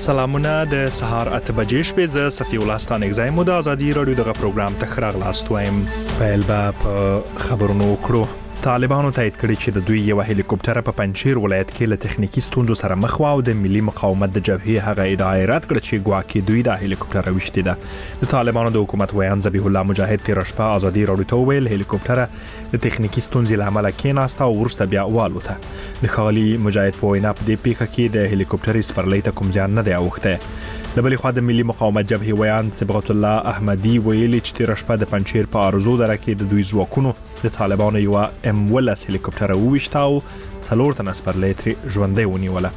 سلامونه د سهار 8 بجې شپې ز صفی الله ستانګ زایم د ازادي رادیو دغه پروګرام ته خراغلاست وایم. فعل په خبرونو کړو. طالبانو تایید کړی چې د دوی یو هلیکوپټر په پنجشیر ولایت کې له تخنیکی ستونزو سره مخ و او د ملي مقاومت د جبهې هغه ادعا رد کړ چې ګواکې دوی د هلیکوپټر وشتي ده. د طالبانو د حکومت ویان ذبیح الله مجاهد تیر شپه ازادي رادیو ته ویل هلیکوپټر د تخنیکی ستونزې لامل کېناسته او ورسته بیا والوته. د خالي مجاهد په وینا په دې پیښه کې د هلیکوپټر سپرلۍ ته کوم ځان نه دی اوخته. لبلې خو د ملي مقاومت جبهې ویان صبغت الله احمدي ویلي چې تیر شپه د پنجشیر په ارزو دره کې د دوی ځواکونو د طالبانو یو ولس هلیکوپټر وویشتاو څلور تنه سپرلۍ ترې ژوندۍ ونیوله.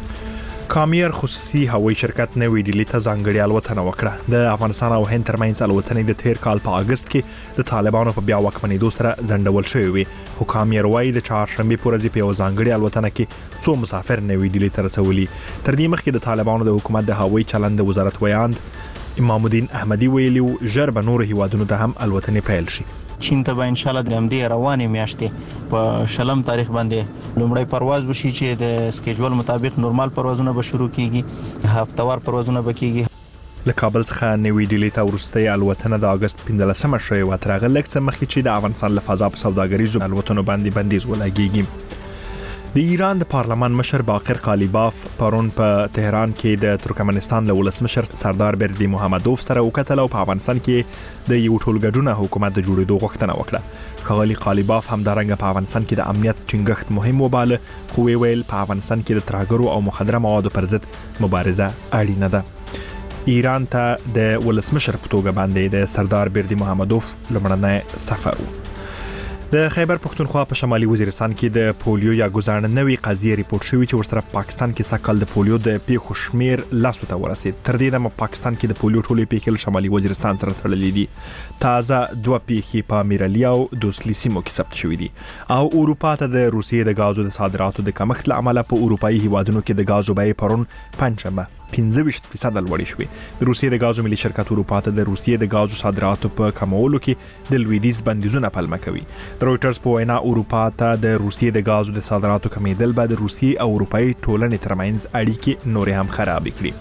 کامیر خصوصي هوایي شرکت نوې ډیلي ته ځانګړې الوتنه وکړه. د افغانستان او هند ترمنځ الوتنې د تیر کال په اگست کې د طالبانو په بیا واکمنېدو سره ځنډول شوې وي. خو کامیر وايي د چهارشنبه په ورځ په یو ځانګړې الوتنه کې څو مسافر نوې ډیلي ته رسولي. تر دې مخکې د طالبانو د حکومت د هوایي چلند وزارت ویاند امام الدین احمدي ویلي ژر به نور هیوادونو ته هم الوتنې پیل شي. چین ته به ان شاء الله د همدې روانې میاشتې په شلم تاریخ باندې لومړی پرواز وشي چې د سکیجول مطابق نورمال پروازونه به شروع کیږي، هفتهوار پروازونه به کیږي. له کابل څخه نوې ډیلي ته وروستۍ الوتنه د اگست 15مه شوې و. تر هغه لږ څه مخکې چې د افغانستان له فضا په سوداګریزو الوتنو باندې بندیز ولګیږي. د ایران د پارلمان مشر باقر قالیباف پرون په تهران کې د ترکمنستان له ولسمشر سردار بردی محمدوف سره وکتل او په افغانستان کې د یو ټولګډونه حکومت د جوړېدو غوښتنه وکړه. ښاغلي قالیباف همدارنګه په افغانستان کې د امنیت ټینګښت مهم وباله، خو ویل په افغانستان کې د ترهګرو او مخدره موادو پر ضد مبارزه اړینه ده. ایران ته د ولسمشر په توګه باندې د سردار بردی محمدوف لومړنی سفر و. د خیبر پختونخوا په شمالي وزیرستان کې د پولیو یا ګزارنه نوې قضیه ریپورت شوې چې ورسره پاکستان کې سکل د پولیو د پیښو شمیر لاسو ته ورسید. تر دې دمه پاکستان کې د پولیو ټولې پیښې شمالي وزیرستان سره تړلې دي. تازه دوه پیښې په میرالي او دوسلی سیمو کې ثبت شوې دي. او اروپا ته د روسیې د غازو د صادراتو د کمښت لامل په اروپאי هیوادونو کې د غازو بیې پرون پنځمه 15% لوړې شوې. د روسیې د غازو ملي شرکت اروپا ته د روسیې د غازو صادراتو په کمولو کې د لویدیز بندیزونه پلمه کوي. رويټرز په وینا اروپا ته د روسیې د غازو د صادراتو کمیدل به د روسیې او اروپאי ټولنې ترمنځ اړیکې نور هم خراب کړي.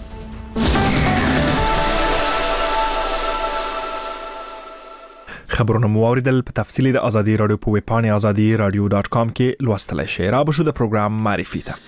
خبرونه موریدل په تفصیل د ازادي رادیو په ویب پاڼه azadiradio.com کې لوستلای شئ. را بشو د پروګرام معرفي ته.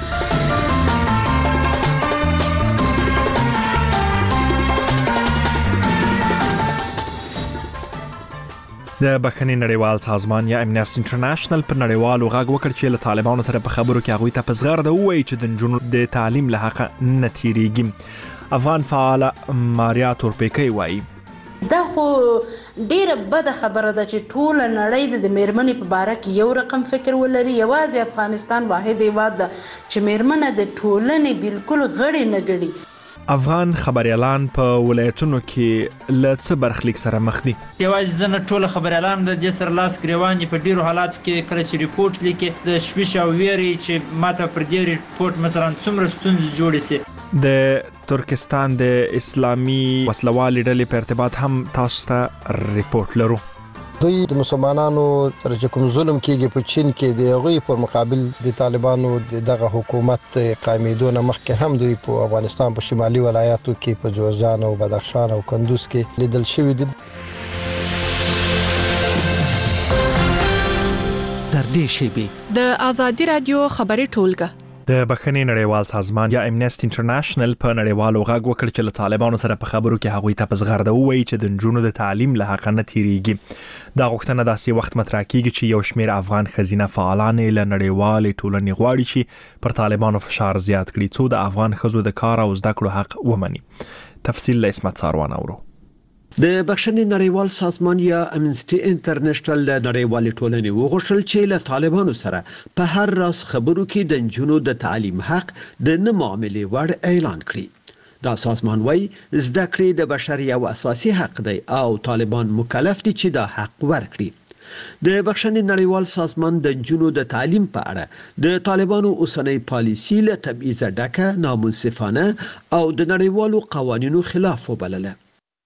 د بخښنې نړیوال سازمان یا امنیسټي انټرنیشنل پر نړیوالو غږ وکړ چې له طالبانو سره په خبرو کې هغوی ته په زغرده ووایي چې د نجونو د تعلیم له حقه نه تیریږي. افغان فعال ماریا تورپیکی وایي دا خو ډیره بده خبره ده چې ټول نړۍ د میرمنې په باره کې یو رقم فکر ولري. یوازې افغانستان واحد هیواد ده چې میرمنه د ټولنې بالکل غړي نه ګڼي. افغان خبريالان په ولایتونو کې له څه برخلیک سره مخ دي. یوازې زنه ټول خبريالان د دې سره لاس ګریوان په ډیرو حالاتو کې کله چې ریپورت لیکي د شویش او ویری چې ماته پر دې ریپورت مثلا څومره ستونزې جوړې سي. د ترکستان د اسلامي وسلوالې ډلې په ارتباط هم تاسو ته ریپورت لرو. دوی د مسلمانانو سره چې کوم ظلم کیږي په چین کې د هغوی په مقابل د طالبانو دغه حکومت قائمېدو نه مخکې هم دوی په افغانستان په شمالي ولایاتو کې په جوزجان او بدخشان او کندوز کې لیدل شوي دي. تر دې شیبې د ازادي رادیو خبري ټولګه د بخښنې نړیوال سازمان یا امنیسټي انټرنیشنل په نړیوالو غږ وکړ چې له طالبانو سره په خبرو کې هغوی ته په زغرده ووایي چې د نجونو د تعلیم له حقه نه تیریږي. دا غوښتنه داسې وخت مطرح کیږي چې یو شمېر افغان ښځینه فعالان له نړیوالې ټولنې غواړي چې پر طالبانو فشار زیات کړي څو د افغان ښځو د کار او زده کړو حق ومني. تفصیل له اسمت ساروان اورو. د بخښنې نړیوال سازمان یا امنیسټي انټرنیشنل د نړیوال ټولنې وغوښتل چې له طالبانو سره په هر راز خبرو کې د نجونو د تعلیم حق د نه معاملې وړ اعلان کړي. دا سازمان وايي زده کړې د بشر یو اساسي حق دی او طالبان مکلف دي چې دا حق ورکړي. د بخښنې نړیوال سازمان د نجونو د تعلیم په اړه د طالبانو اوسنۍ پالیسي له تبعیض ډکه، نامنصفانه او د نړیوالو قوانینو خلاف وبلله.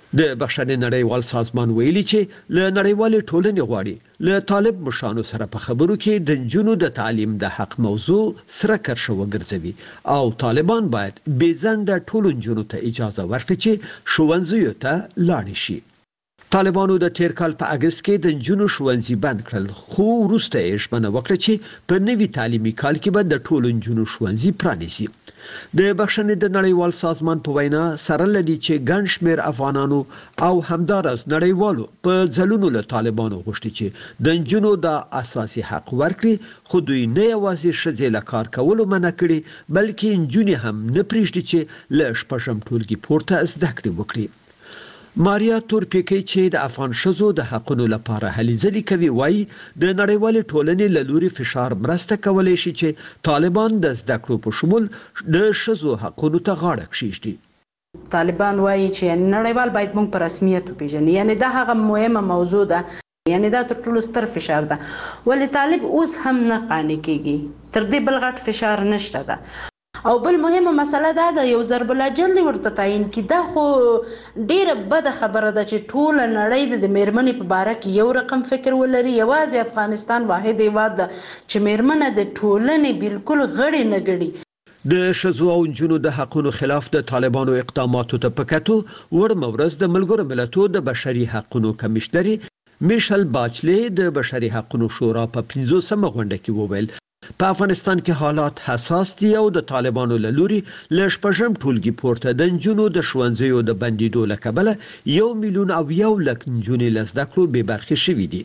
د بخښنې نړیوال سازمان ویلي چې له نړیوالې ټولنې غواړي له طالب مشانو سره په خبرو کې د نجونو د تعلیم د حق موضوع سره کرښه وګرځوي او طالبان باید بې ځنډه ټولو نجونو ته اجازه ورکړي چې ښوونځیو ته لاړې شي. طالبانو د تیر کال په اگست کې د نجونو ښوونځي بند کړل، خو وروسته یې ژمنه وکړه چې په نوي تعلیمي کال کې به د ټولو نجونو ښوونځي پرانیزي. د بخښنې د نړیوال سازمان په وینا سره لدی چې ګڼ شمېر افغانانو او همدارس نړیوالو په ځلونو له طالبانو غوښتي چې د نجونو د اساسي حق ورکړي، خو دوی نه یوازې ښځې له کار کولو منع کړي بلکې نجونې هم نه پرېږدي چې له شپږم ټولګي پورته زده کړې وکړي. ماریا تورپیکی چې د افغان ښځو د حقونو لپاره هلې ځلې کوي وایي د نړیوالې ټولنې له لوري فشار مرسته کولی شي چې طالبان د زده کړو په شمول د ښځو حقونو ته غاړه کښېږدي. طالبان وایي چې نړیوال باید موږ په رسمیت وپېژني، یعنی دا هغه مهمه موضوع ده، یعنی دا تر ټولو ستر فشار ده، ولې طالب اوس هم نه قانع کېږي، تر دې بل غټ فشار نشته ده. او بل مهمه مسله دا ده یو ضرب الاجل ورته تعیین کی، دا خو ډیره بده خبره ده چې ټول نړۍ د میرمنې په باره کې یو رقم فکر ولري. یوازې افغانستان واحد هیواد ده چې میرمنه د ټولنې بالکل غړي نه ګړي. د ښځو او نجونو د حقونو خلاف د طالبانو اقداماتو ته په کتو وړمه ورځ د ملګرو ملتونو د بشري حقونو کمشنري میشل باچلې د بشري حقونو شورا په 50مه غونډه کې وویل په افغانستان کې حالات حساس دي او د طالبانو له لوري له شپږم ټولګي پورته د نجونو د ښوونځیو د بندیدو له کبله 1,100,000 نجونې له زده کړو بې برخې شوي دي.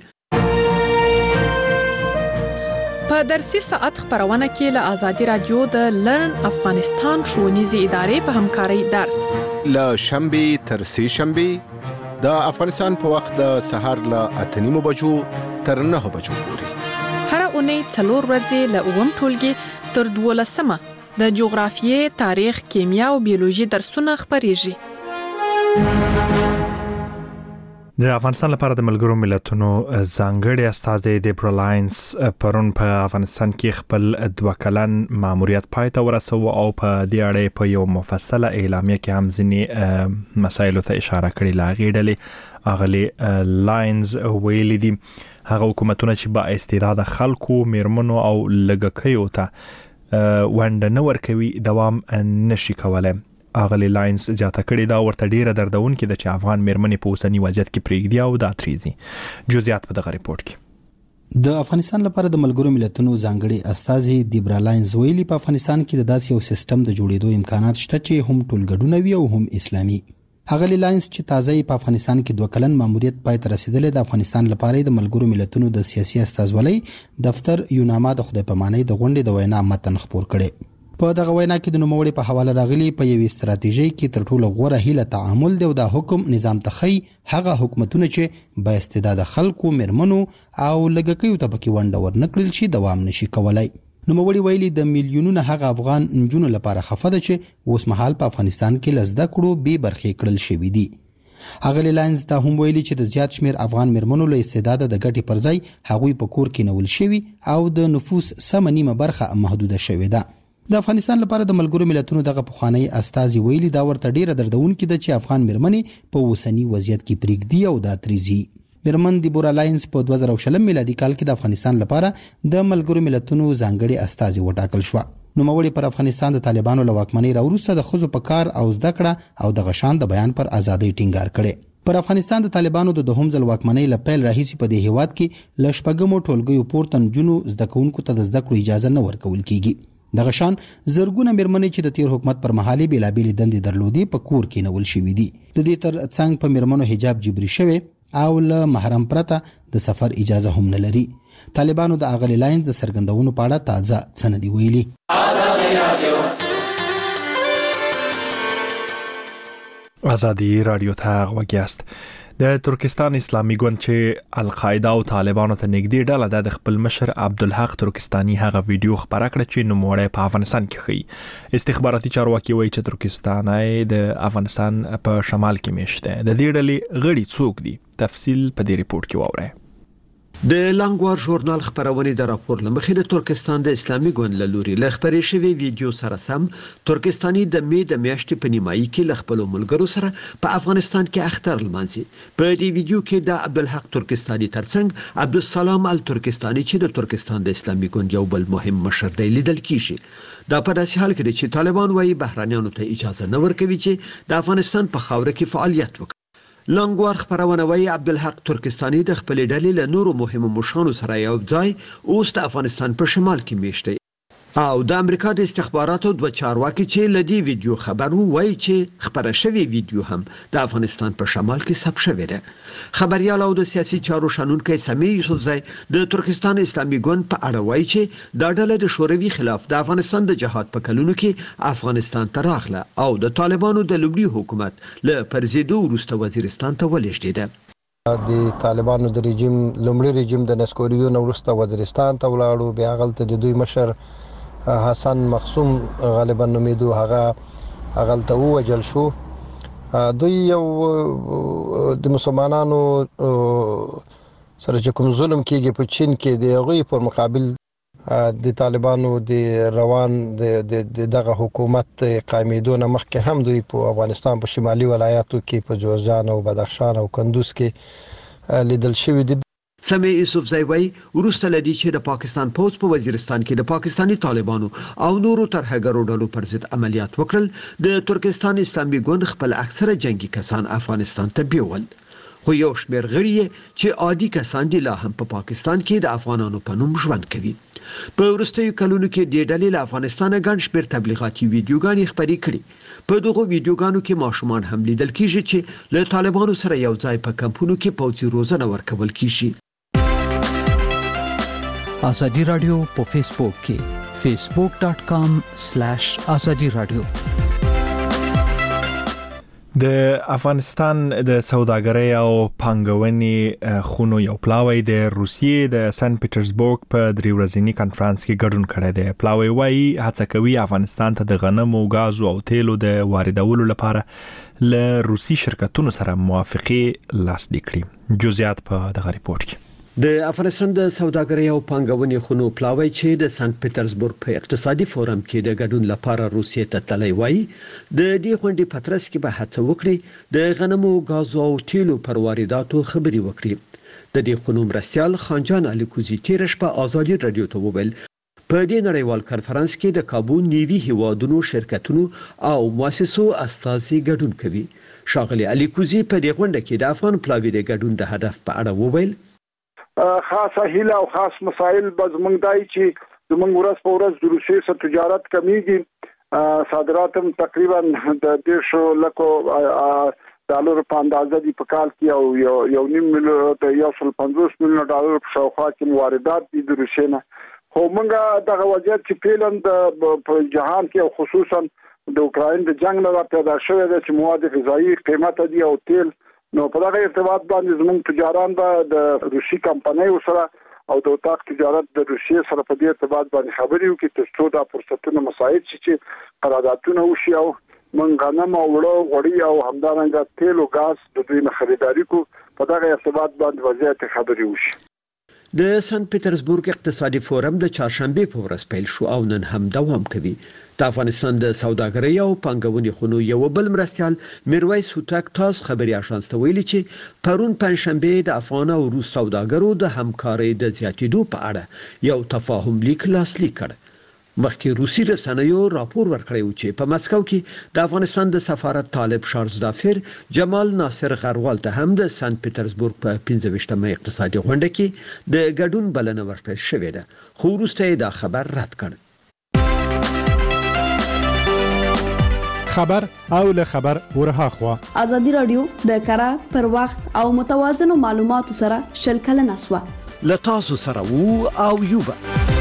په درسي ساعت خبرونه کې له آزادي رادیو د لرن افغانستان ښوونیزې ادارې په همکارۍ درس له شنبې تر سه شنبې د افغانستان په وخت د سهار له 8:30 بجو تر 9 بجو پورې. هر اونۍ 4 ورځې له 9 ټولګي تر 12 د جغرافیې، تاریخ، کیمیا او بیولوژي درسونه خبريږي. د افغانستان لپاره د ملګرو ملتونو ځانګړي استازي دیبرا لاینز پرون په افغانستان کې خپل 2 کلن ماموریت پای ته ورسوه او په دې اړه په یو مفصله اعلامیه کې هم ځینې مسایلو ته اشاره کړې. لا غیډلې اغلی لاینز ویلي دي هغه حکومتونه چې با استعداد خلکو، میرمنو او لږکیو ته ونډه نه ورکوي دوام نشي کولای. اغلی لاینز زیاته کړې دا ورته ډیره دردونکې ده چې افغان میرمنې په اوسني وضعیت کې پرېږدي او دا تریزي. جزئیات په دغه ریپورت کې. د افغانستان لپاره د ملګرو ملتونو ځانګړي استازي دیبرا لاینز ویلي په افغانستان کې د داسې یو سیستم د جوړېدو امکانات شته چې هم ټولګډونه وي او هم اسلامي. اغلی لاینز چې تازه په افغانستان کې 2 کلن ماموریت پای ته رسیدلی د افغانستان لپاره د ملګرو ملتونو د سیاسي استازولۍ دفتر یوناما د خدای پامانۍ د غونډې د وینا متن خپور کړي. په دغه وینا کې د نوموړي په حواله راغلي په یوې ستراتیژي کې تر ټولو غوره هیله تعامل دی او د حکم نظام تخی هغه حکومتونه چې با استعداد خلکو، میرمنو او لږکیو ته پکې ونډه ورنکړل شي دوام نشي کولای. نوموړي ویلي د میلیونونو هغه افغان نجونو لپاره خفه ده چې اوس مهال په افغانستان کې لزده کړو بې برخې کړل شوي دي. اغلی لاینز ته هم ویلي چې د زیات شمیر افغان میرمنو له استعداد د ګټې پر ځای هغوی په کور کې نول شوي او د نفوس سمه نیمه برخه محدوده شوې ده. د افغانستان لپاره د ملګرو ملتونو دغه پخوانی استازي ویلي دا ورته ډیره دردونکې ده چې افغان میرمنې په اوسني وضعیت کې پرېږدي او دا تریزي. میرمن دیبرا لاینز په 2020 میلادي کال کې د افغانستان لپاره د ملګرو ملتونو ځانګړي استازي وټاکل شو. نوموړي پر افغانستان د طالبانو له واکمنۍ راوروسته د ښځو په کار او زده کړه او د غشان د بیان پر ازادۍ ټینګار کړي. پر افغانستان د طالبانو د دوهم ځل واکمنۍ له پیل راهیسې په دې هیواد کې له شپږمو ټولګیو پورته نجونو زده کوونکو ته د زده کړو اجازه نه ورکول کیږي. دغه شان زرګونه میرمنې چې د تیر حکومت پر مهالي بیلابېلې دندې درلودې په کور کې نول شوي دي. د دې تر څنګ په میرمنو حجاب جبري شوی او له محرم پرته د سفر اجازه هم نه لري. طالبانو د اغلی لاینز د سرګندونو په اړه تازه څه نه دي ویلي. آزادی رادیو ته غوږیاست. د ترکستان اسلامي ګوند چې القاعده او طالبانو ته نږدې ډله د خپل مشر عبدالحق ترکستاني هغه ویډیو خبره کړه چې نوموړی په افغانستان کې ښیي. استخباراتي چارواکي وایي چې ترکستان د افغانستان په شمال کې میشته. د دې ډلې غړي څوک دي؟ تفصیل په دې ریپورت کې واورئ. د لانګوار ژورنال خبرونه د راپور لمخې د ترکستان د اسلامي ګوند له لوري له خبرې شوی ویډیو سره سم ترکستاني د میاشتې په نیمایي کې له خپل ملګرو سره په افغانستان کې اختر لمانځي. په دې ویډیو کې د عبدالحق ترکستاني ترڅنګ عبدالسلام الترکستاني چې د ترکستان د اسلامي ګوند یو بل مهم مشر دی لیدل کیږي. دا په داسې حال کې چې طالبان وايي بهرانيانو ته اجازه نه ورکوي چې د افغانستان په خاوره کې فعالیت وکړي. لانګوار خبرونه وايي عبدالحق ترکستاني د خپل ډلې له نورو مهمو مشرانو سره یو ځای اوس د افغانستان په شمال کې میشت دی او د امریکا د استخباراتو دوه چارواکي چې لدی ویډیو خبرو وایي چې خبره شوی ویډیو هم د افغانستان په شمال کې ثبت شوی دی. خبريال او د سیاسي چارو شنونکي سمي یوسفزای د ترکستان اسلامي ګوند په اړه وایي چې دا ډله د شوروي خلاف د افغانستان د جهاد په کلونو کې افغانستان ته راغله او د طالبانو د لومړي حکومت له پرزیدو وروسته وزیرستان ته ولېږدېده. د طالبانو د رژیم لومړي رژیم د نسکوریدو نو وروسته وزیرستان ته ولاړو. بیا غلطه د دوی مشر حسن مخصوم غالبا نومیدو هغه غلطه وجل شو. دوی یو د مسلمانانو سره چې کوم ظلم کیږي په چین کې د هغوی پر مقابل د طالبانو د روان د دغه حکومت قائمېدو نه مخکې هم دوی په افغانستان په شمالي ولایاتو کې په جوزجان او بدخشان او کندوز کې لیدل شوی دي. سمي یوسفزای وایي ورسته لدی چې د پاکستان پوز په وزیرستان کې د پاکستاني طالبانو او نورو ترهګرو ډلو پر ضد عملیات وکړل. د ترکستان اسلامي ګوند خپل اکثره جنگي کسان افغانستان ته بیول خو یو شمېر غړي چې عادي کسان دي لا هم په پاکستان کې د افغانانو په نوم ژوند کوي. په وروستیو کلونو کې د ډلې له افغانستان ګڼ شمېر تبلیغاتي ویډیوګانې خپرې کړي. په دغه ویډیوګانو کې ماشومان هم لیدل کیږي چې له طالبانو سره یو ځای په کمپونو کې پوځي روزنه ورکول کیږي. آزادی رادیو په فیسبوک کې facebook.com/azadi radio. د افغانستان د سوداګرۍ او پانګونې خونو یو پلاوی د روسیې د سن پیټرزبورګ په 3 ورځني کانفرنس کې ګډون کړی دی. پلاوی وايي هڅه کوي افغانستان ته د غنمو، غازو او تیلو د واردولو لپاره له روسي شرکتونو سره موافقه لاسلیک کړي. جزئیات په دغه ریپورت کې. د افغانستان د سوداګرۍ او پانګونې خونو پلاوی چې د سن پیټرزبورګ په اقتصادي فورم کې د ګډون لپاره روسیې ته تللی وایي د دې غونډې په ترڅ کې به هڅه وکړي د غنمو، غازو او تیلو پر وارداتو خبري وکړي. د دې خونو مرستيال خانجان الیکوزي تیر شپه آزادي رادیو ته وویل په دې نړیوال کانفرنس کې د کابو نیوي هیوادونو شرکتونو او مؤسسو استازي ګډون کوي. شاغلي الیکوزي په دې غونډه کې د افغان پلاوی د ګډون د هدف په اړه وویل خاصه هیله او خاص مسائل به زمونږ دای چې زمونږ ورځ په ورځ د روسیې سره تجارت کمیږي. صادرات هم تقریبا د 1.5 لک ډالر په اندازه دي په کال کې او 1.5 میلیون ته 150 میلیون ډالر په شاوخوا کې واردات دي د روسیې نه. خو موږ دغه وضعیت چې فعلا په جهان کې او خصوصا د اوکراین د جنگ نه پیدا شوی دی چې مواد غذایی قیمت دي او تیل نو په دغه ارتباط باندې زموږ تجاران به د روسي کمپنیو سره او د اتاق تجارت د روسیې سره په دې ارتباط باندې خبرې وکړي ترڅو دا فرصتونه مساعد شي چې قراردادونه وشي او موږ غنم او وړو غوړي او همدارنګه تیل او غاز د دوی نه خریداري کو په دغه ارتباط باندې وضعیت خبرې وشي. د سن پیټرزبورګ اقتصادي فورم د چهارشنبه په ورځ پیل شو او نن هم دوام کوي. د افغانستان د سوداګرۍ او پانګونې خونو یو بل مرستيال میرویس هوتک تاس خبري آشانس ته ویلي چې پرون پنځشنبه د افغان او روس سوداګرو د همکارۍ د زیاتېدو په اړه یو تفاهم لیک لاسلیک کړ. مخکې روسي رسنیو راپور ورکړی و چې په مسکو کې د افغانستان د سفارت طالب شارزدافر جمال ناصر غروال ته هم د سن پیټرزبورګ په 15مه اقتصادي غونډه کې د ګډون بلنه ورکړل شوې ده خو وروسته دا خبر رد کړ. خبر او له خبر ورها خوا آزادی رادیو د کره پر وخت او متوازن معلوماتو سره شلکل نسوا لتاسو سره وو او یوبا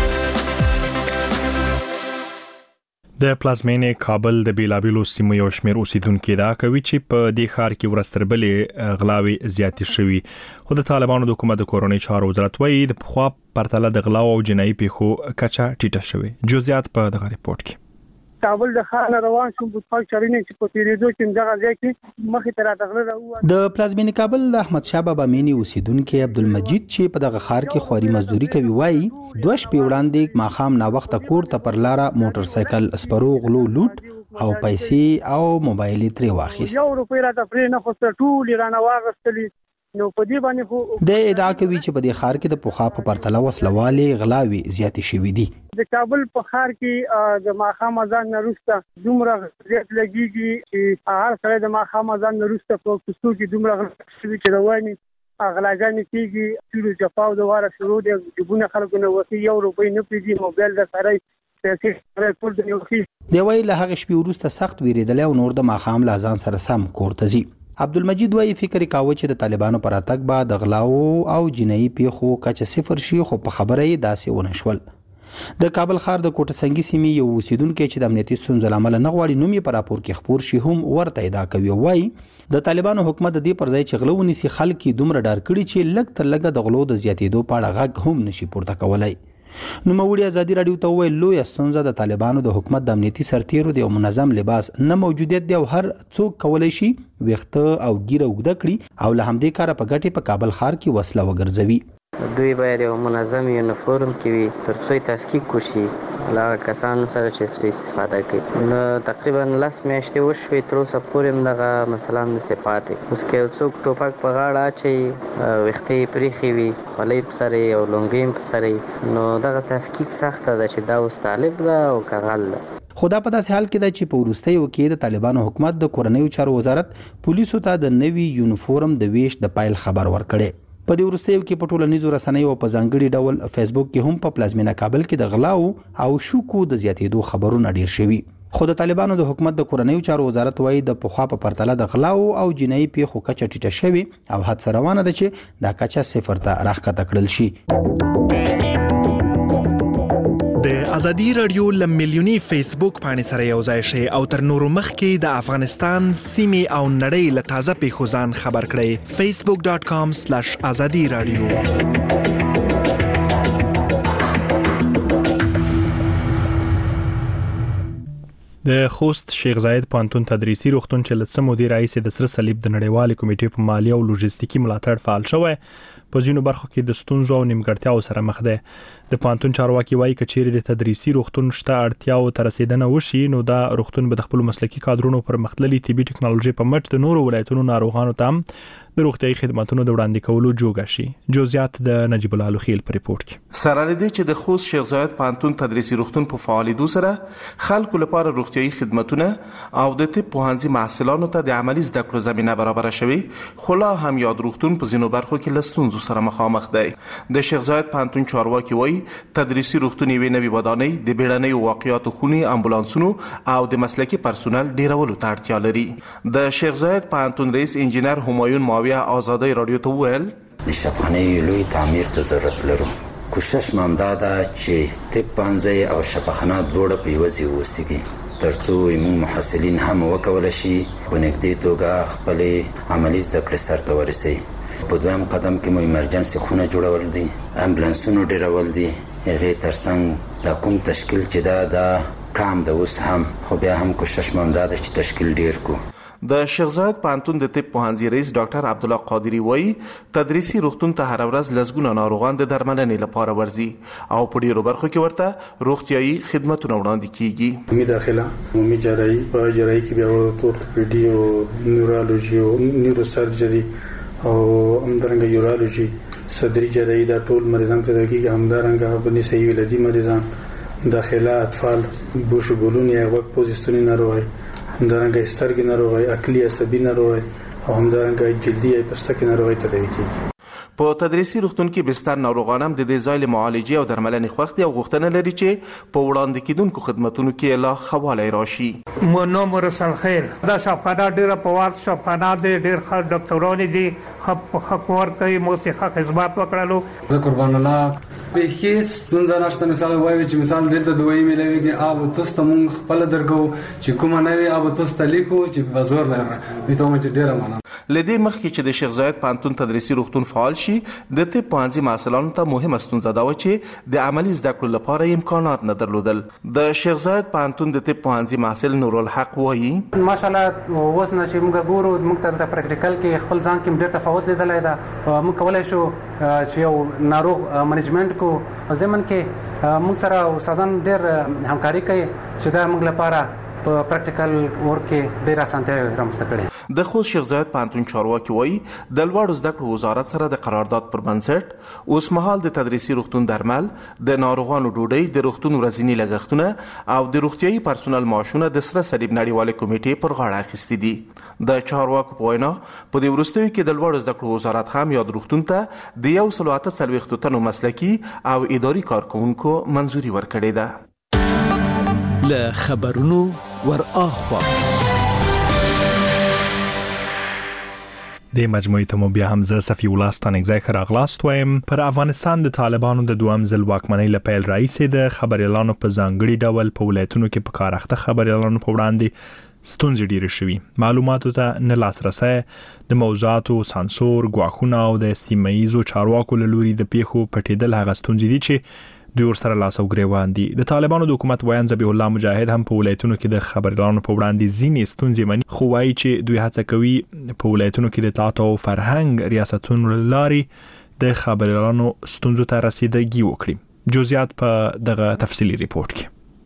د پلازمینې کابل د بیلابیلو سیمو یو شمېر اوسیدونکو دا کوي چې په دې ښار کې ورستربلې غلاوي زیاتې شوي خو د طالبانو د حکومت د کورونی چارو وزارت وایي د پخوا پرتله د غلاو او جنایي پیښو کچه ټیټه شوې. جزئیات په دغه ریپورت کې. کابل د خان روان شوم په خپل چرینه چې په تیریدو کې دغه ځای کې مخې ته راتغله راو د پلازمینې کابل د احمد شاه بابا مینی اوسیدونکو عبدالمجید چې په دغه ښار کې خواري مزدوري کوي وایي 2 شپې وړاندې ماښام نا وخت کور ته پر لاره موټر سایکل سپرو غلو لوټ او پیسې او موبایل ترې واخیست. 1 روپۍ راته پرې نه خو ټول رانه واغستلی. نو په دې باندې خو د ادعا کوي چې په دې ښار کې د پوخا په پرتله وسلوالې غلاوي زیاتې شوې دي. د کابل په ښار کې د ماښام اذان نه وروسته دومره زیات لګیږي چې هر سړی د ماښام اذان نه وروسته په کوڅو کې دومره غلاوي چې رواني غلاګانې کېږي. ټول جفاو د واره شروع دي، جبونه خلکو نه وسی 1 روپۍ نه پیږي، موبایل د سړی پیسې ټول د نیوخي دی. وایي له هغه شپې وروسته سخت ویریدل او نور د ماښام له اذان سره سم کور ته ځي. عبدالمجید وایي فکر کاوه چې د طالبانو پر اتګ به د غلاو او جنایي پیښو کچه صفر شي، خو په خبره یې داسې ونه شول. د کابل ښار د کوټه سنگي سیمې یو اوسیدونکی چې د امنیتي ستونزو له امله نه غواړي نوم یې په راپور کې خپور شي هم ورته ادعا کوي. وایي د طالبانو حکومت د دې پر ځای چې غلو ونیسي خلک دومره ډار کړي چې لږ تر لږه د غلو د زیاتېدو په اړه غږ هم نشي پورته کولی. نوموړي ازادي راډیو ته وویل لویه ستونزه د طالبانو د حکومت د امنیتي سرتیرو د یو منظم لباس نه موجودیت دی او هر څوک کولی شي ویښته او ګیره اوږده کړي او له همدې کاره په ګټې په کابل ښار کې وسله وګرځوي. دوی باید یو منظم یونیفورم کې وي ترڅو تفکیک وشي له کسانو سره چې استفاده کوي. نو تقریبا 10 میاشتې وشوې تر اوسه پورې دغه مثلا نشي پاتې. اوس کې څوک ټوپک په غاړه اچوي، ویښتې پریښې وي، خولۍ په سر او لونګۍ په سر، نو دغه تفکیک سخته ده چې دا اوس طالب ده او کغل ده. خو دا په داسې حال کې ده چې په وروستیو کې د طالبانو حکومت د کورنیو چارو وزارت پولیسو ته د نوي یونیفورم د ویش د پایل خبر ورکړي. په دې وروستیو کې په ټولنیزو رسنیو او په ځانګړي ډول فیسبوک کې هم په پلازمینه کابل کې د غلاو او شوکو د زیاتېدو خبرونه ډیر شوي. خو د طالبانو د حکومت د کورنیو چارو وزارت وایي د پخوا په پرتله د غلاو او جنایي پیښو کچه ټیټه شوې او هڅه روانه ده چې دا کچه صفر ته راښکته کړل شي. د ازادي رادیو ل میلیونی فیسبوک باندې سره یو ځای شي او تر نورو مخکې د افغانستان سیمې او نړۍ له تازه پیښو ځان خبر کړئ. facebook.com/azadi radio. د خوست شیخ زاید پوهنتون تدریسي روغتون چې له څه مودې راهیسې د سره صلیب د نړیوالې کمیټې په مالي او لوجستیکي ملاتړ فعال شوی، په ځینو برخو کې د ستونزو او نیمګړتیاو سره مخ دی. د پوهنتون چارواکي وایي که چیرې د تدریسي روغتون شته اړتیاو ته رسیدنه وشي نو دا روغتون به د خپل مسلکي کادرونو پر مختللي طبي ټکنالوژي په مټ د نورو ولایتونو ناروغانو ته د روغتیايي خدماتونو د وړاندې کولو جوګه شي. جزئیات د نجیب الله لوخیل په ریپورت کې. سره لدی چې د خوست شیخ زاید پوهنتون تدریسي روغتون په فعالیدو سره خلکو لپاره روغتیايي خدماتونه او د طب پوهنځي محصلانو ته د عملی زده کړو زمينه برابر شوي، خو لا هم یاد روغتون په ځینو برخو کې له ستونزو سره مخامخ دی. د شیخ زاید پوهنتون چارواکي وایي تدریسي روغتون یې نوې ودانۍ، د بیړنیو واقعیاتو خونې، امبولانسونو او د مسلکي پرسونل ډیرولو ته اړتیا لري. د شیخ زاید پوهنتون رئیس انجینر همایون ماویه آزادی رادیو ته وویل د شفاخانې لوی تعمیر ته ضرورت لرو. کوشش مې دا ده چې طب پوهنځی او شفاخانه دواړه په یوه ځای واوسېږي ترڅو موږ محصلین هم وکولی شي په نږدې توګه خپلې عملي زده کړې سرته ورسوي. په دویم قدم کې مو ایمرجنسي خونه جوړول دي، امبولانسونو ډیرول دي، هغې ترڅنګ دا کوم تشکیل چې دا کام د اوس هم، خو بیا هم کوشش مې دا ده چې تشکیل ډیر کو. د شیخ زاید پوهنتون د طب پوهنځي رئیس ډاکټر عبدالله قادری وایي تدریسي روغتون ته هر ورځ لسګونه ناروغان د درملنې لپاره ورځي او په ډیرو برخو کې ورته روغتیايي خدماتونه وړاندې کیږي. عمومي داخله، عمومي جراحي، په جراحي کې بیا اورتوپیډي او نیورولوژي او نیوروسرجري او همدارنګه یورولوژي، صدري جراحي، دا ټول مریضان پیدا کیږي. همدارنګه بني صحیح ولادي مریضان، داخله اطفال، بوش ګولونی، وق پوزیستونی ناروغي، همدارنګه سترګې ناروغي، عقلي عصبي ناروغي او همدارنګه جلدي یا پوستکي ناروغي تداوي کیږي. په تدریسي روغتون کې بستر ناروغان هم د دې ځای له معالجې او درملنې خوښ دي او غوښتنه لري چې په وړاندې کېدونکو خدماتونو کې لا ښه والی راشي. نوم رسل خیر، دا شفاخانه ډېره په وخت شفاخانه دی، ډېر ښه ډاکټران دي، ښه کار کوي، مو څخه خدمات وکړلو. زه قربان الله هیڅ ستونزه نشته. مثال وایي چې مثال دلته دوی ملويږي او تاسو ته مونږ خپل درګو چې کومه نه وي او تاسو ته لیکو چې بازار نه وي ته مې ډېر مننه. لدې مخکې چې د شیخ زاید پوهنتون تدریسي روغتون فعال شي د طب پوهنځي محصلانو ته مهمه ستونزه دا وه چې د عملي زده کړو لپاره امکانات نه درلودل. د شیخ زاید پوهنتون د طب پوهنځي محصل نورالحق وایي ماشاءالله اوس نه چې موږ ګورو موږ ته د پریکټیکل کې خپل ځان کې ډېر تفاوت لیدلی ده. موږ کولی شو چې یو ناروغ منیجمنټ کو ضمن کې موږ سره استادان ډېر همکاري کوي چې دا موږ لپاره په پریکټیکل ورک کې ډېر اسانتیا رامنځته کړې. د خوست شیخ زاید پوهنتون چارواکي وایي د لوړو زده کړو وزارت سره د قرارداد پر بنسټ اوس مهال د تدریسي روغتون درمل، د ناروغانو ډوډۍ، د روغتون ورځني لګښتونه او د روغتیايي پرسونل معاشونه د سره صلیب نړیوالې کمیټې پر غاړه اخیستي دي. د چارواکو په وینا په دې وروستیو کې د لوړو زده کړو وزارت هم یاد روغتون ته د 148 تنو مسلکي او اداري کارکونکو منظوري ورکړې ده. له خبرونو ور اخوا د مجموعې ته مو بیا هم زه صفي الله ستانکزی راغلاست وایم. پر افغانستان د طالبانو د دوام ځل واکمنۍ له پیل راهیسې د خبريالانو په ځانګړي ډول په ولایتونو کې په کار اخته خبريالانو په وړاندې ستونزې ډېرې شوي. معلوماتو ته نه لاسرسی، د موضوعاتو سانسور، ګواښونه او د سیمه‌ایزو چارواکو له لوري د پیښو پټېدل هغه ستونزې دي چې دوی ورسره لاس او ګریوان دي. د طالبانو د حکومت ویان ذبیح الله مجاهد هم په ولایتونو کې د خبريالانو په وړاندې ځینې ستونزې مني، خو وایي چې دوی هڅه کوي په ولایتونو کې د اطلاعات او فرهنګ ریاستونو لارې د خبريالانو ستونزو ته رسیدګي وکړي. جزئیات په دغه تفصیلي ریپورت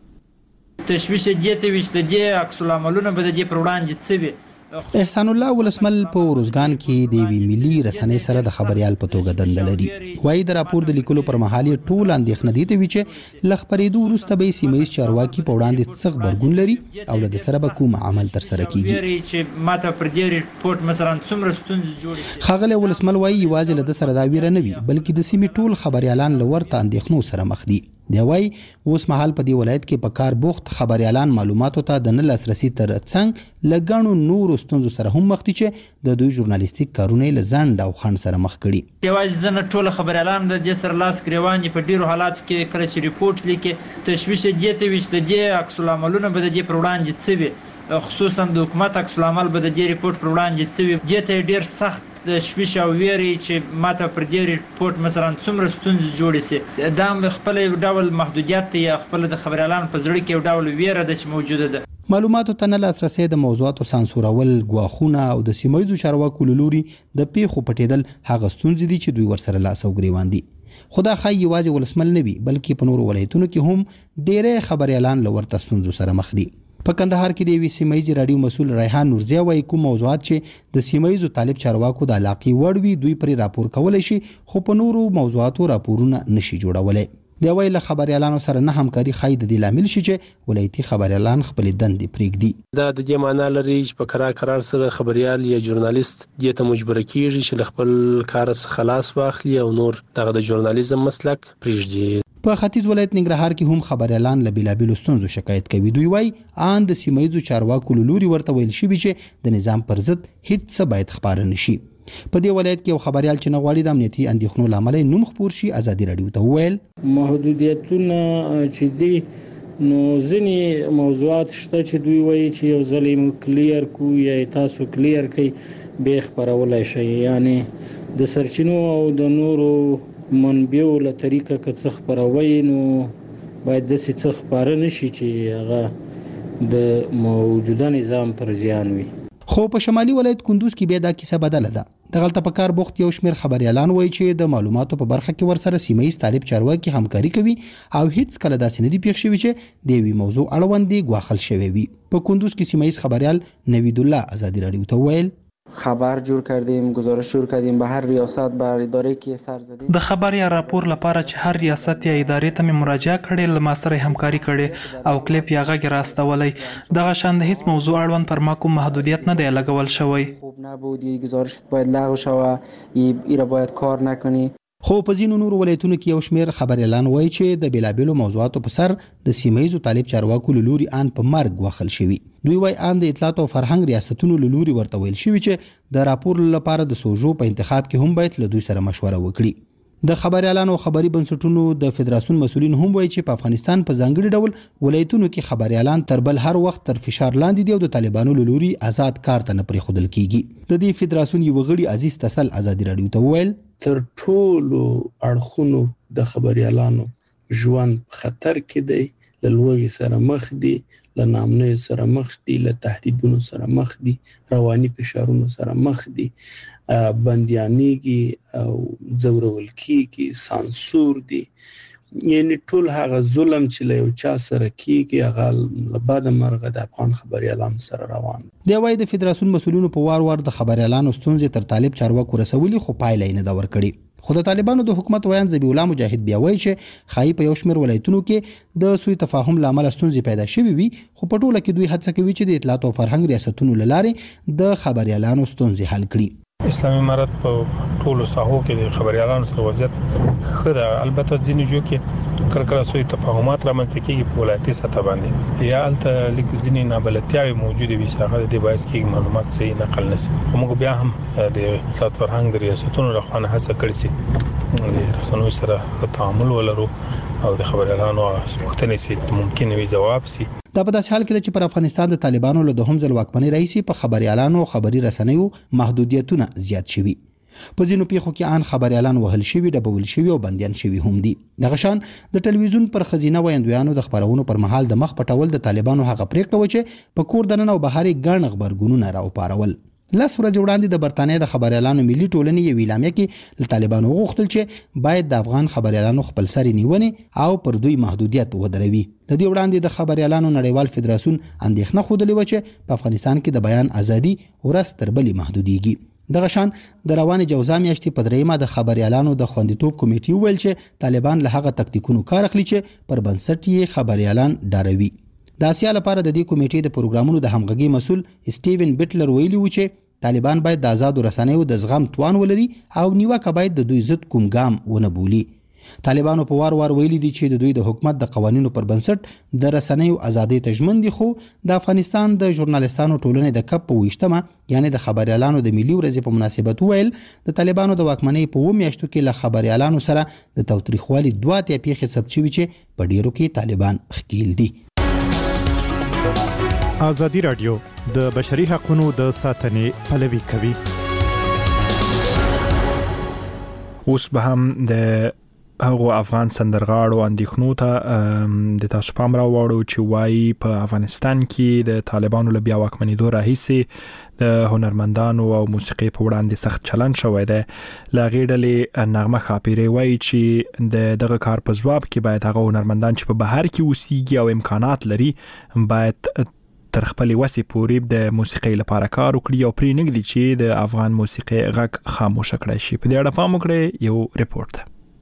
کې. تشویش دې ته وشته دې عکس العملونه به دې پر وړاندې څه وي. احسان الله ولسمل په روزګان کې د وی ملي رسنۍ سره د خبريال په توګه دنده لري. وایي د راپور د لیکلو پر مهال ټول اندېښنه دي ته وی چې لخبرېدو وروسته به سیمه‌ایز چارواکي په وړاندې څه خبرګون لري او له سره به کوم عمل تر سره کیږي. چې ماته پر دې ریپورت مثلا څومره ستونزې جوړې. خاغله ولسمل وایي یوازې له سره دا ویره نه وي بلکې د سیمې ټول خبريالان لورته اندېښنو سره مخ دي. دی وای اوس مهال په دې ولایت کې په کار بوخت خبريالان معلوماتو ته د نه لاسرسي تر څنګ لګانو نور ستونزو سره هم مخ دي چې د دوی ژورنالیستیک کارونه له ځند او خند سره مخ کړي. دی وای ځنه ټول خبريالان د دې سره لاس ګریوان په ډیرو حالاتو کې کله چې ریپورت لیکي تشویش دې ته وشته دې عکس العملونه به دې پر وړاندې څه وي، خصوصا د حکومت عکس العمل به د دې ریپورت پر وړاندې څه وي. دې ته ډیر سخت تشویش او ویری چې ماته پر دې ریپورت مثلا څومره ستونزې جوړې سي. دا خپل ډول محدودیت یا خپل د خبريالان په زړه کې یو ډول ویره د چې موجوده ده. معلوماتو ته نه لاسرسي، د موضوعاتو سانسورول، ګواښونه او د سیمه‌ایزو چارواکو لوري د پیښو پټېدل هغه ستونزې دي چې دوی ورسره لاس او ګریوان دي. خدا خای یوازې ولسمل نه وي بلکې په نورو ولایتونو کې هم ډېرې خبريالان لورته ستونزو سره مخ دي. په کندهار کې د وی سیمه‌ایزي رادیو مسول ریحان نورزی وایي کوم موضوعات چې د سیمه‌ایزو طالب چارواکو د علاقې وړ وي دوی پرې راپور کولای شي خو په نورو موضوعاتو راپورونه نشي جوړولای. دی وایي له خبريالانو سره نه همکاري خای د دې لامل شي چې ولایتي خبريالان خپل دندې پرېږدي. دا د دې معنی لري چې په قرار سره خبريال یا ژورنالیست دې ته مجبور کیږي چې خپل کار څخه خلاص واخلي او نور دغه د ژورنالیزم مسلک پرېږدي. په ختیځ ولایت ننګرهار کې هم خبريالان له بیلابیلو ستونزو شکایت کوي. دوی وایي ان د سیمه‌ایزو چارواکو لوري ورته ویل شوی چې د نظام پر ضد هیڅ څه باید خبره نشي. په دې ولایت کې یو خبريال چې نه غواړي د امنیتي اندېښنو لامل نوم خپور شي ازادي رادیو ته وویل محدودیتونه چې دي نو ځینې موضوعات شته چې دوی وایي چې یو ځل کلیر کو یا تاسو کلیر کړئ به خبرولای شي، یعنی د سرچینو او د نورو منبعو له طریقه که څه خبروي نو باید د څه خبره نشي چې هغه د موجوده نظام پر زیان وي. خو په شمالي ولایت کندوز کې بیا دا کیسه بدله ده. دغلته په کار بوخت یو شمېر خبريالان وایي چې د معلوماتو په برخه کې ورسره سیمه‌ایز طالب چارواکي همکاري کوي او هیڅ کله داسې نه دي پیښ شوي چې د یوې موضوع اړوند ګواښل شوی وي. په کندوز کې سیمه‌ایز خبريال نوید الله آزادی رادیو ته ویل خبر جور کردیم، گزارش جور کردیم به هر ریاست بر اداره کې سر زدیم. د خبر یا راپور لپاره چې هر ریاست یا ادارې ته مې مراجعه کړې، له ما سره همکاري کړې او کلیپ یا غږ راستولی. دغه شان د هیڅ موضوع اړوند پر ما کوم محدودیت نه دی لګول شوی. خوب نبود، گزارش باید لغو شوه، ایره باید کار نکنی. خو په ځینو نورو ولایتونو کې یو شمېر خبريالان وایي چې د بیلابیلو موضوعاتو په سر د سیمه‌ایزو طالب چارواکو لوري ان په مرګ وخل شوی. دوی وایي ان د اطلاعات او فرهنګ ریاستونو لوري ورته ویل شوی چې د راپور لپاره د سوژو په انتخاب کې هم باید له دوی سره مشوره وکړي. د خبريالانو او خبري بنسټونو د فدراسیون مسؤلین هم وایي چې په افغانستان په ځانګړي ډول ولایتونو کې خبريالان تر بل هر وخت تر فشار لاندې دي او د طالبانو له لوري آزاد کار ته نه پرېښودل کیږي. د دې فدراسیون یو غړي عزیز تسل آزادي رادیو ته وویل تر ټولو اړخونو د خبريالانو ژوند خطر کې دی، له لوږې سره مخ دي، له ناامنۍ سره مخ دي، له تهدیدونو سره مخ دي، رواني فشارونو سره مخ دي، بندیانېږي او ځورول کېږي، سانسور دي. یعنی ټول هغه ظلم چې له یو چا سره کېږي هغه له بده مرغه د افغان خبريالانو سره روان دی. وايي د فدراسیون مسؤلینو په وار وار د خبريالانو ستونزې تر طالب چارواکو رسولي خو پایله یې نه دا ورکړي. خو د طالبانو د حکومت ویان ذبیح الله مجاهد بیا وایي چې خایي په یو شمېر ولایتونو کې د سوء تفاهم لامل ستونزې پیدا شوي وي، خو په ټوله کې دوی هڅه کوي چې د اطلاعات او فرهنګ ریاستونو له لارې د خبريالانو ستونزې حل کړي. اسلامي امارت په ټولو ساحو کې د خبريالانو سره وضعیت ښه ده. البته ځینې جو کې کله سوء تفاهمات رامنځته کېږي په ولایتي سطح باندې، یا هلته لږ ځینې نابلدتیاوې موجودې وي چې هغه د دې باعث کېږي معلومات صحیح نقل نه شي. خو موږ بیا هم د اطلاعات فرهنګ د ریاستونو لخوا نه هڅه کړې چې د رسنیو سره ښه تعامل ولرو او د خبريالانو پوښتنې چې ممکن وي ځواب شي. دا په داسې حال کې چې پر افغانستان د طالبانو له دوهم ځل واکمنۍ راهیسې په خبريالانو او خبري رسنیو محدودیتونه زیات شوي. په ځینو پیښو کې ان خبريالان وهل شوي، ډبول شوي او بنديان شوي هم دي. دغه شان د ټلویزیون پر خزینه ویندویانو د خبرونو پر مهال د مخ پټول د طالبانو هغه پریکړه و چې په کور دننه او بهاري ګڼ خبرګونونه راوپارول. لاس ورځ وړاندې د برتانیې د خبريالانو ملي ټولنې یو اعلامیه کې له طالبانو غوښتل چې باید د افغان خبريالانو خپل سری نیونې او پر دوی محدودیت ودروي. د دې وړاندې د خبريالانو نړیوال فدراسیون اندېښنه خوده و چې په افغانستان کې د بیان ازادي ورځ تر بلې محدوديږي. دغه شان د روانې جوزا میاشتې په دریمه د خبريالانو د خوندیتوب کمیټې ویل چې طالبان له هغه تکتیکونو کار اخلي چې پر بنسټ یې خبريالان ډاروي. د اسیا لپاره د دې کمیټې د پروګرامونو د همغږي مسول سټیون بیټلر ویلي و چې طالبان باید د آزاد رسنیو د زغم توان ولري او نیوکه باید د دوی ضد کوم ګام ونه بولي. طالبانو په وار وار ویلي دي چې د دوی د حکومت د قوانینو پر بنسټ د رسنیو ازادي تضمین دي، خو د افغانستان د ژورنالیستانو ټولنې د کپ په 28مه یعنی د خبريالانو د ملي ورځې په مناسبت ویل د طالبانو د واکمنۍ په 2 میاشتو کې له خبريالانو سره د تاوتریخوالي 2 پیښې ثبت شوي چې په ډیرو کې طالبان ښکیل دي. ازادي رادیو د بشري حقوقو د ساتنې پلوي کوي. اوس به هم د هغو افغان سندرغاړو اندېښنو ته د تاسو پام راوړو چې وایي په افغانستان کې د طالبانو له بیا واکمنېدو راهیسې د هنرمندانو او موسیقي په وړاندې سخت چلن شوی دی. له هغې ډلې نغمه خاپیرې وایي چې د دغه کار په ځواب کې باید هغه هنرمندان چې په بهر کې اوسېږي او امکانات لري باید تر خپل وسې پورې د موسیقي لپاره کار وکړي او پرې نږدې چې د افغان موسیقي غږ خاموش کړي شي. په دې اړه پام وکړئ. یو ریپورت.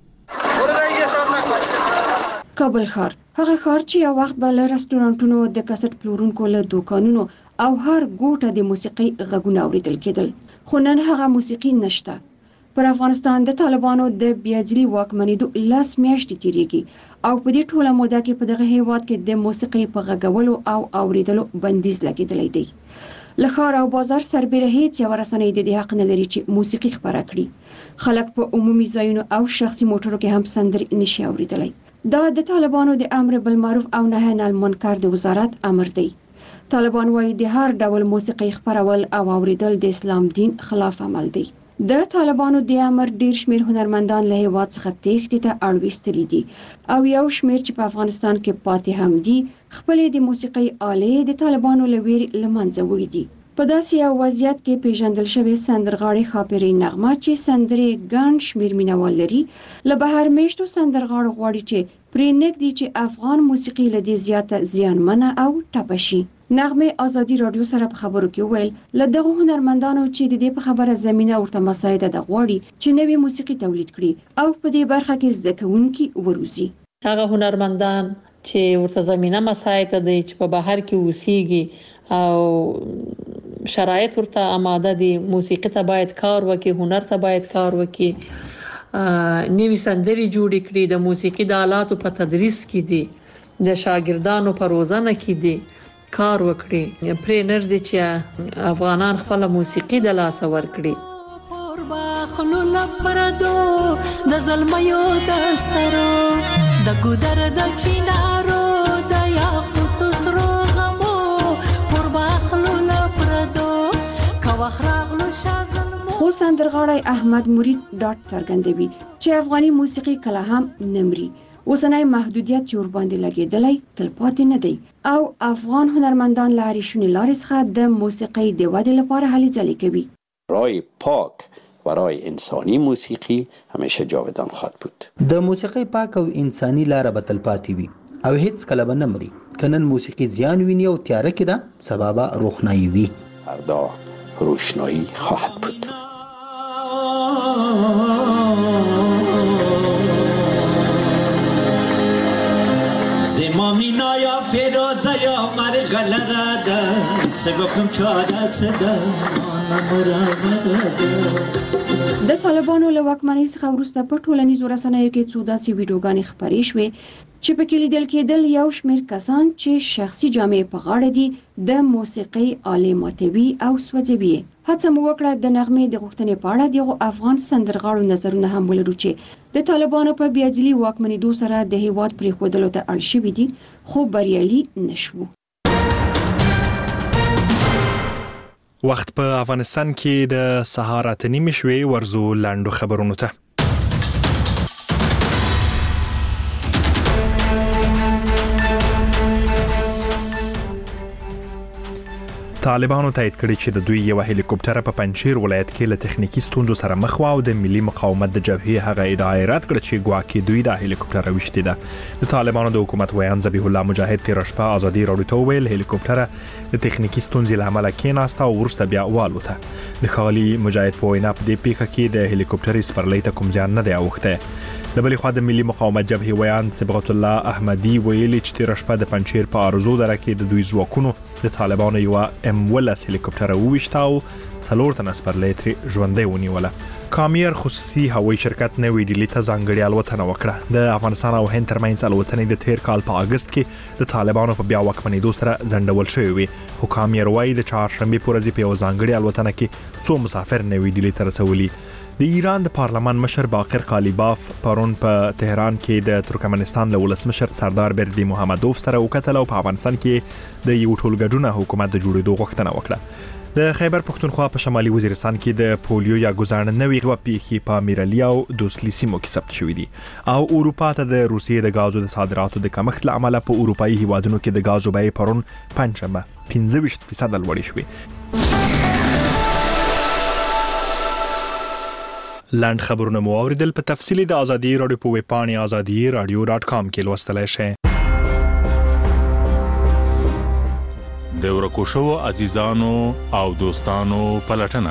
کابل ښار هغه ښار چې یو وخت به له رستورانټونو، د کسټ پلورونکو له دوکانونو او هر ګوټه د موسیقي غږونه اوریدل کېدل، خو نن هغه موسیقي نشته. پر افغانستان د طالبانو د بیاځلي واکمنېدو 10 میاشتې تیریږي او په دې ټوله موده کې په دغه هیواد کې د موسیقي په غږولو او اوریدلو بندیز لګیدلی دی. له ښار او بازار سربېره هیڅ یوه رسنۍ د دې حق نه لري چې موسیقي خپره کړي. خلک په عمومي ځایونو او شخصي موټرو کې هم سندرې نشي اوریدلی. دا د طالبانو د امر بالمعروف او نهی عن المنکر د وزارت امر دی. طالبان وايي د هر ډول موسیقي خپرول او اوریدل د اسلام دین خلاف عمل دی. د طالبانو د امر ډیر شمیر هنرمندان له هیواد څخه تېښتې ته اړ ویستلي دي او یو شمیر چې په افغانستان کې پاتې هم دي خپلې د موسیقي آلې د طالبانو له ویرې له منځه وړي دي. په داسې یو وضعیت کې پیژندل شوې سندرغاړې خاپیرې نغمه چې سندرې ګڼ شمیر مینوال لري له بهر میشتو سندرغاړو غواړي چې پرې نږدې چې افغان موسیقي له دې زیاته زیانمنه او ټپه شي. نغمه ازادي رادیو سره په خبرو کې ویل له دغه هنرمندانو چې د دې په خبره زمينه ورته مساعده ده غواړي چې نوې موسیقي تولید کړي او په دې برخه کې زده کوونکي وروزي. هغه هنرمندان چې ورته زمينه مساعده دي چې په بهر کې اوسېږي او شرایط ورته آماده دي، موسیقي ته باید کار وکړي، هنر ته باید کار وکړي، نوې سندرې جوړې کړي، د موسیقي د آلاتو په تدریس کې دي، د شاګردانو په روزنه کې دي کار وکړي. پرې نږدې چې افغانان خپل موسیقي د لاس ورکړي. خلو لپردو د لزلمیو د سرو د ګودر د چینارو د یاقوت سرو غمو قرباخلو لپردو کوخراغلو شازلمو. خو سندرغاړی احمد مرید ډاټ څرګندوي چې افغاني موسیقي کله هم نمري. اوسنۍ محدودیت چې ورباندې لګېدلی تلپاتې نه دی او افغان هنرمندان له هرې شونې لارې څخه د موسیقۍ د ودې لپاره هلې ځلې کوي. رای پاک و رای انسانی موسیقی همیشه جاودان خواهد بود. د موسیقۍ پاک او انساني لاره به تلپاتې وي او هیڅ کله به نه مري. که نن موسیقي زیان ویني او تیاره کې ده سبا به روښنایي وي. فردا روشنایی خواهد بود. زمامینا یا فیروزه یا مرغلره ده سبخم چاره سده د طالبانو له واکمنۍ څخه وروسته په ټولنیزو رسنیو کې څو داسې ویډیوګانې خپرې شوې چې پکې لیدل کېدل یو شمېر کسان چې شخصي جامې په غاړه دي د موسیقۍ آلې ماتوي او سوځوي. هڅه مو وکړه د نغمې د غوښتنې په اړه دغه افغان سندرغاړو نظرونه هم ولرو چې د طالبانو په بیاځلي واکمنېدو سره د هیواد پرېښودلو ته اړ شوي دي خو بریالي نشو. وخت په افغانستان کې د سهار 8:30 شوي ورزو لاندو خبرونو ته. طالبانو تایید کړی چې د دوی یو هلیکوپټر په پنجشیر ولایت کې له تخنیکی ستونزو سره مخ و او د ملي مقاومت د جبهې هغه ادعا رد کړ چې ګواکې دوی د هلیکوپټر وشتي ده. د طالبانو د حکومت ویان ذبیح الله مجاهد تیر شپه ازادي راډیو ته ویل هلیکوپټر د تخنیکی ستونزې لامل کېناسته او ورسته بیا والوته. د خالي مجاهد په وینا په دې پیښه کې د هلیکوپټر سپرلۍ ته کوم ځان نه دی اوخته. د بلې خوا د ملي مقاومت جبهې ویان صبغت الله احمدي ویلي چې تیر شپه د پنجشیر په ارزو دره کې د دوی ځواکونو د طالبانو یو M-ولس هلیکوپټر وویشت او 4 تنه سپرلۍ ترې ژوندۍ ونیوله. کامیر خصوصي هوایي شرکت نوې ډیلي ته ځانګړې الوتنه وکړه. د افغانستان او هند ترمنځ الوتنې د تیر کال په اگست کې د طالبانو په بیا واکمنېدو سره ځنډول شوې وي. خو کامیر وایي د چهارشنبه په ورځ په یو ځانګړې الوتنه کې څو مسافر نوې ډیلي ته رسولي. د ایران د پارلمان مشر باقر قالیباف پرون په تهران کې د ترکمنستان له ولسمشر سردار بردی محمدوف سره وکتل او په افغانستان کې د یو ټولګډونه حکومت د جوړېدو غوښتنه وکړه. د خیبر پختونخوا په شمالي وزیرستان کې د پولیو یا ګزارنه نوې پیښې په میرالي او دوسلی سیمو کې ثبت شوې دي او اروپا ته د روسیې د غازو د صادراتو د کمښت لامل په اروپאי هیوادونو کې د غازو بیې پرون پنځمه 15% لوړې شوې. لاند خبرونه مو اوریدل. په تفصیلی د ازادي راډیو په ویب پاڼه azadi.radio.com کې لوستلای شئ. د ورکوشو عزیزانو او دوستانو پلټنه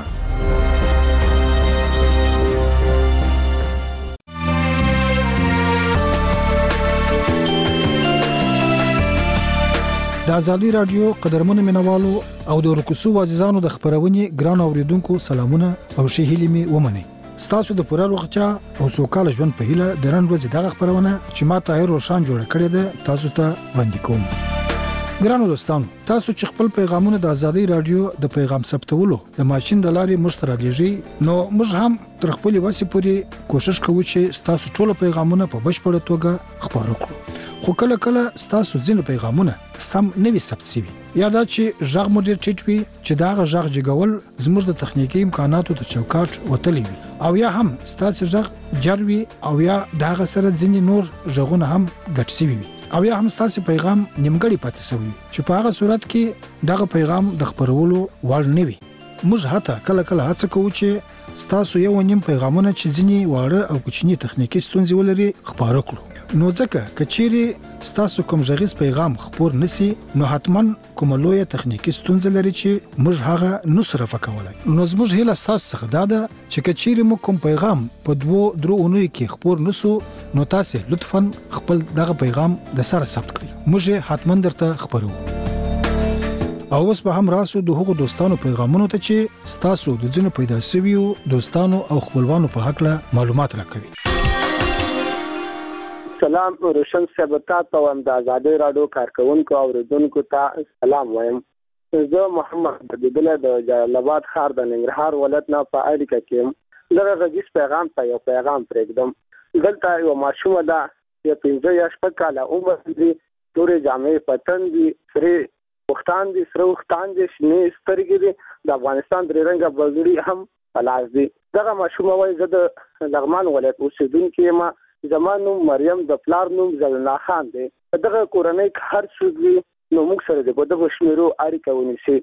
د ازادي راډیو قدرمن منوالو او د ورکوشو عزیزانو د خبرونې ګران اوریدونکو سلامونه او ښه هیلې می ومنئ. ستاسو د پوره روغتیا او سوکاله ژوند په هیله د نن ورځې دغه خبرونه چې ما طاهر روشان جوړ کړی ده تاسو ته وړاندې کوم. ګرانو دوستانو، تاسو چې خپل پیغامونه د ازادي رادیو د پیغام ثبتولو د ماشين د لارې مشترکېږي نو موږ هم تر خپل وسې پورې کوشش کوو چې تاسو ټول پیغامونه په بشپړه توګه خبرو کړو. خو کله کله تاسو ځینې پیغامونه سم نه وي ثبت شوي یا دا چې ژغ مو ډېر ټیټ وي چې دا ژغ جګول زموږ د تخنیکی امکاناتو ته چوکاټ وتلی وي او یا هم تاسو ژغ جروي او یا دا سره ځینې نور ژغونه هم ګټ شوي وي او یا هم تاسو پیغام نیمګړی پاتې شوی چې په هغه صورت کې دا پیغام د خبرولو وړ نه وي. موږ هڅه کله هڅه کوو چې تاسو یو نیم پیغامونه چې ځینی واړه او کوچنی تخنیکی ستونزې ولري خبرو کړو. نو ځکه کچېری تاسو کوم ژغیز پیغام خبر نسی نو حتما کوم لوی تخنیکی ستونزې لري چې موږ هغه نو صرف کولای. نو زموږ هیله تاسو څخه دا ده چې کچېری مو کوم پیغام په 2-3 اونۍ کې خبر نسو نو تاسو لطفاً خپل دغه پیغام د سره ثبت کړئ. موږ حتما درته خبرو. او اوس به هم راسو د هغو دوستانو پیغامونو ته چې تاسو د ځینو پیدا شویو دوستانو او خپلوانو په حق له معلومات راکوي. سلام روشن صاحب تاسو هم د ازادي راډیو کارکونکو او اوریدونکو ته سلام وایم. زه محمد بدیل د جلال آباد ښار د ننګرهار ولایت نه په اړیکه کې لږ غږیز پیغام ته یو پیغام پرېږدم. دلته یو ماشومه ده یا 15 یا 16 کاله عمر دي، تورې جامې پتن دي، سره وختان دي، سره وختان دي، شنې سترګې دي، د افغانستان درې رنګه بغړي هم پلاس دي. دغه ماشومه وایي زه د لغمان ولایت اوسېدونکی یم، زما نوم مریم، د پلار نوم زلنا خان دی. دغه کورنۍ هر څوک وي نو موږ سره د دغه شمیرو اړیکه ونیسي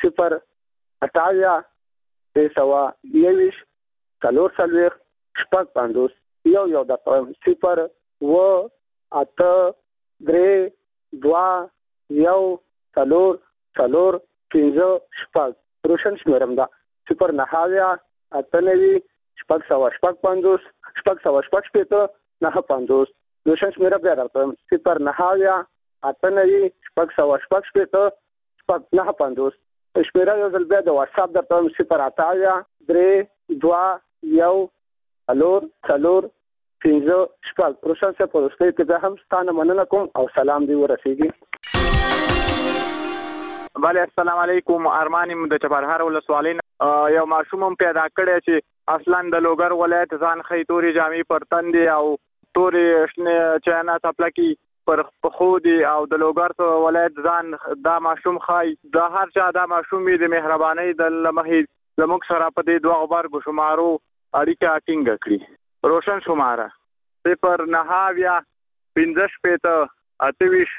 058 321 440 55 یو د 0 و 8 3 2 1 4 4 15 شپږ روشن شمیرم ده 0 98 655 655 950 روشن شمیره بیا درته 0 98 655 950 شمیره یو ځل بیا د واتس اپ درته 0 3 2 1 4 15 شپږ روشن څه په وسته کې هم ستانه مننه کوم او سلام دی ورسیږي. بله السلام علیکم. ارمانیم د چپرهار ولسوالۍ یو ماشوم پیدا کړی چې اصلا د لوګر ولایت ځان خې تورې جامې پر تندې او تورې شنه چاینا څپلکي پر پخو دي او د لوګر ولایت ځان دا ماشوم خای د هر چا دا ماشوم د مهرباني د لمحې زموږ سره په دې دوه غبرګو شمارو اړیکه ټینګه کړي. روشن شماره 0 9 15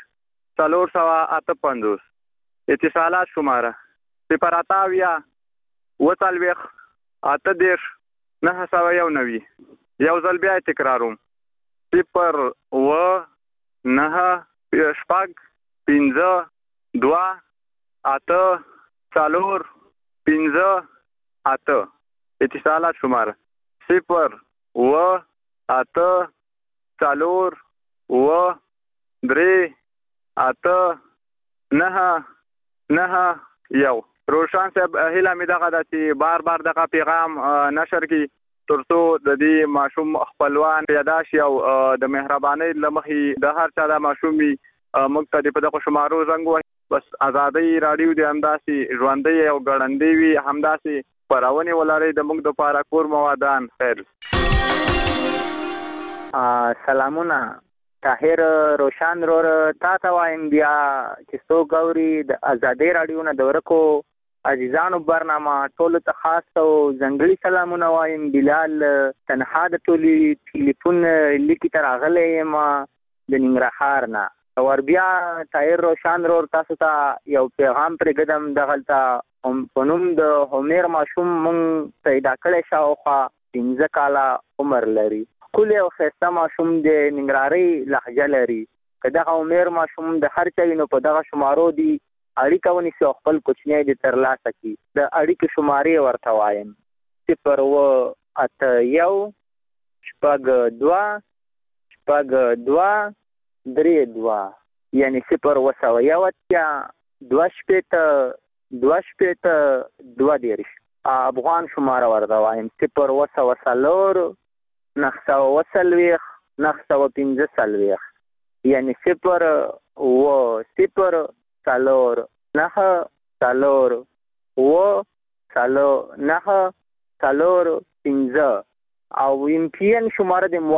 458 اتصالات شماره 0 وصلويخ 8 990 یو ځل بیا تکراروم 0 و 9 شپږ 15 2 8 4 15 8 اتصالات شماره 0 و 8 4 و 3 8 9 یو. روشان صاحب هیله مې دغه ده چې بار بار دغه پیغام نشر کی ترڅو د دې ماشوم خپلوان پیدا شي او د مهرباني لمحې د هر چا د ماشومي مقتدی په دغه شمارو زنګ وای. بس ازادي رادیو د همداسي ژوندۍ او ګړندۍ وي، همداسي پرونی ولري د موږ د پاره کور موادان خیر. سلامونه طاهر روشان رور تا ته وایم بیا چې څو ګوري د ازادي رادیو نه د ورکو عزیزانو برنامه ټول ته خاص او ځنګړي سلامونه وایم. بلال تنها د ټولي ټلیفون لیکي تر اغله ما د ننګرهار نه ور بیا طاهر روشان رور تاسو ته یو پیغام پرېږدم. دغلته په نوم د همیر ماشوم مونږ پیدا کړی شاوخوا 15 کاله عمر لري. کله او خسته ماشوم د ننګرهاري لهجه لري. کله عمر ماشوم د هر چا نو په دغه شمارو دی اړیکه ونیسي خپل کوچنی د ترلاسه کی د اړیکې شمارې ورته وایم 0 و 8 1 6 2 3 2 یعنی 0 و 7 2 افغان شماره ورته وایم 0 و 9 915 یعنی 0 و 0 4 9 4 و 4 9 4 15 او ام پی ان شماره د